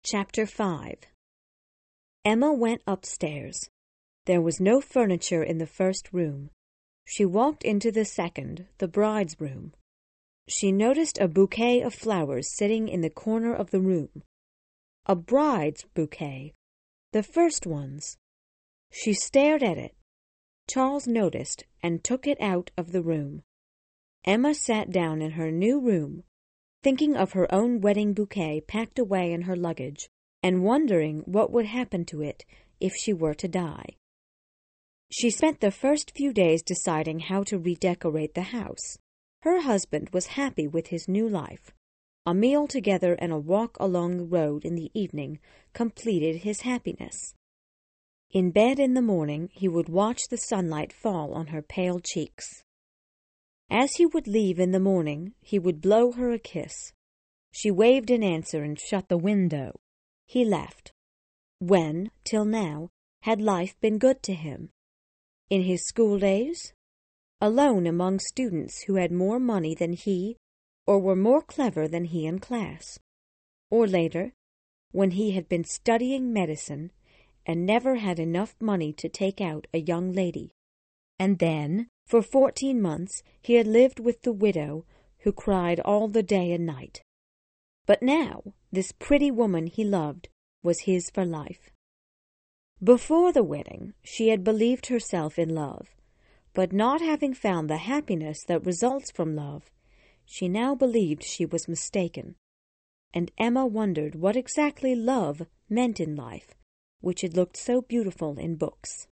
Chapter 5. Emma went upstairs. There was no furniture in the first room. She walked into the second, the bride's room. She noticed a bouquet of flowers sitting in the corner of the room. A bride's bouquet, the first one's. She stared at it. Charles noticed and took it out of the room. Emma sat down in her new room, thinking of her own wedding bouquet packed away in her luggage, and wondering what would happen to it if she were to die. She spent the first few days deciding how to redecorate the house. Her husband was happy with his new life. A meal together and a walk along the road in the evening completed his happiness. In bed in the morning, he would watch the sunlight fall on her pale cheeks. As he would leave in the morning, he would blow her a kiss. She waved in answer and shut the window. He left. When, till now, had life been good to him? In his school days? Alone among students who had more money than he, or were more clever than he in class? Or later, when he had been studying medicine and never had enough money to take out a young lady? And then, for 14 months, he had lived with the widow who cried all the day and night. But now, this pretty woman he loved was his for life. Before the wedding, she had believed herself in love, but not having found the happiness that results from love, she now believed she was mistaken. And Emma wondered what exactly love meant in life, which had looked so beautiful in books.